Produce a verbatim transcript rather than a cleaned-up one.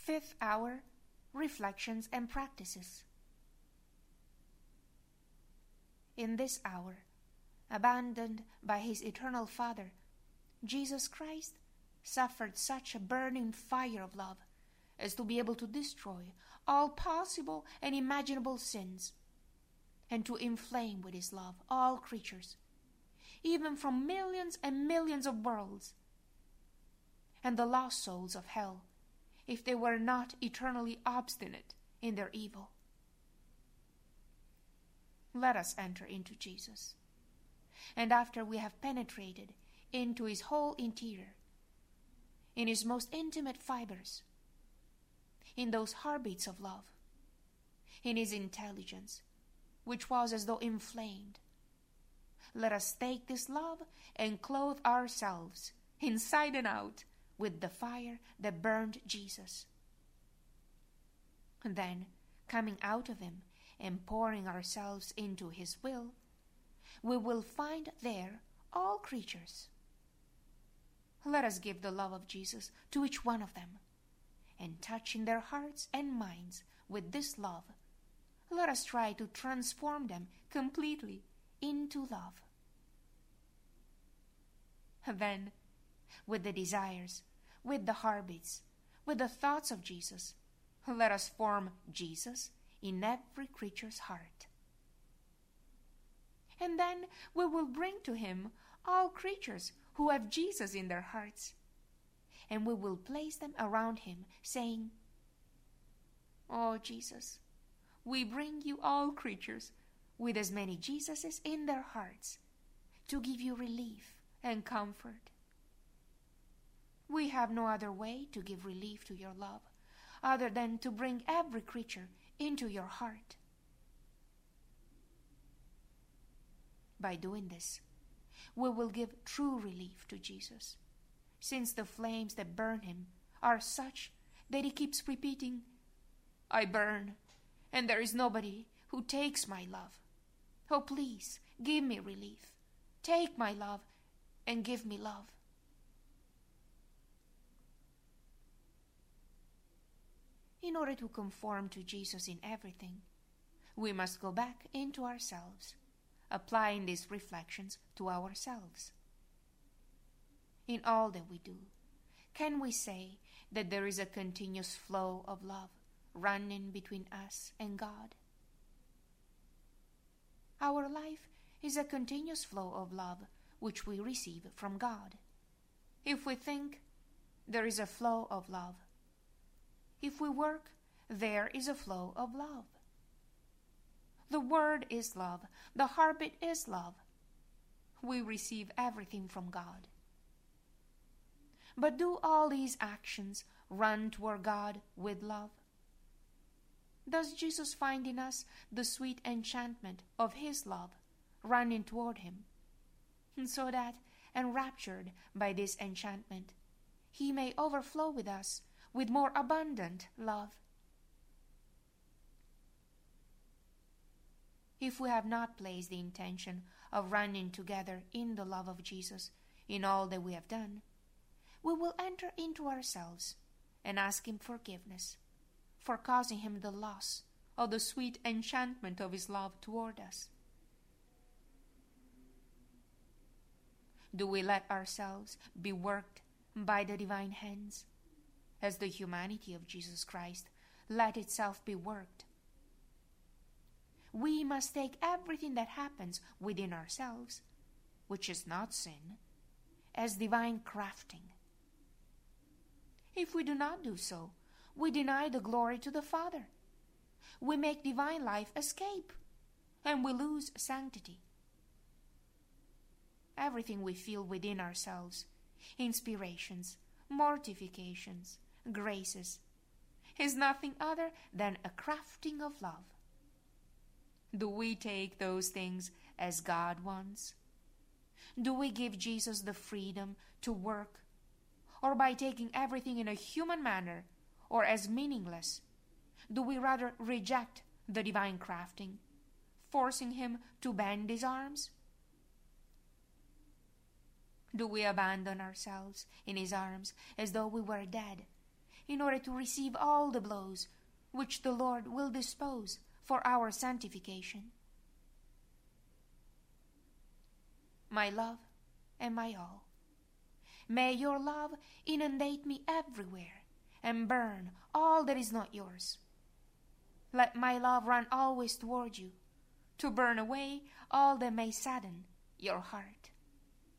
Fifth hour, reflections and practices. In this hour, abandoned by his eternal Father, Jesus Christ suffered such a burning fire of love as to be able to destroy all possible and imaginable sins, and to inflame with his love all creatures, even from millions and millions of worlds, and the lost souls of hell, if they were not eternally obstinate in their evil. Let us enter into Jesus, and after we have penetrated into his whole interior, in his most intimate fibers, in those heartbeats of love, in his intelligence, which was as though inflamed, let us take this love and clothe ourselves inside and out with the fire that burned Jesus. And then, coming out of him and pouring ourselves into his will, we will find there all creatures. Let us give the love of Jesus to each one of them, and touching their hearts and minds with this love, let us try to transform them completely into love. Then, with the desires, with the heartbeats, with the thoughts of Jesus, let us form Jesus in every creature's heart. And then we will bring to him all creatures who have Jesus in their hearts, and we will place them around him, saying, "Oh, Jesus, we bring you all creatures with as many Jesuses in their hearts to give you relief and comfort. We have no other way to give relief to your love other than to bring every creature into your heart." By doing this, we will give true relief to Jesus, since the flames that burn him are such that he keeps repeating, "I burn, and there is nobody who takes my love. Oh, please, give me relief. Take my love and give me love." In order to conform to Jesus in everything, we must go back into ourselves, applying these reflections to ourselves. In all that we do, can we say that there is a continuous flow of love running between us and God? Our life is a continuous flow of love which we receive from God. If we think, there is a flow of love. If we work, there is a flow of love. The word is love. The heartbeat is love. We receive everything from God. But do all these actions run toward God with love? Does Jesus find in us the sweet enchantment of his love running toward him, so that, enraptured by this enchantment, he may overflow with us with more abundant love? If we have not placed the intention of running together in the love of Jesus in all that we have done, we will enter into ourselves and ask him forgiveness for causing him the loss of the sweet enchantment of his love toward us. Do we let ourselves be worked by the divine hands, as the humanity of Jesus Christ let itself be worked? We must take everything that happens within ourselves, which is not sin, as divine crafting. If we do not do so, we deny the glory to the Father. We make divine life escape, and we lose sanctity. Everything we feel within ourselves, inspirations, mortifications, graces, is nothing other than a crafting of love. Do we take those things as God wants? Do we give Jesus the freedom to work, or by taking everything in a human manner or as meaningless, do we rather reject the divine crafting, forcing him to bend his arms? Do we abandon ourselves in his arms as though we were dead, in order to receive all the blows which the Lord will dispose for our sanctification. My love and my all, may your love inundate me everywhere and burn all that is not yours. Let my love run always toward you, to burn away all that may sadden your heart.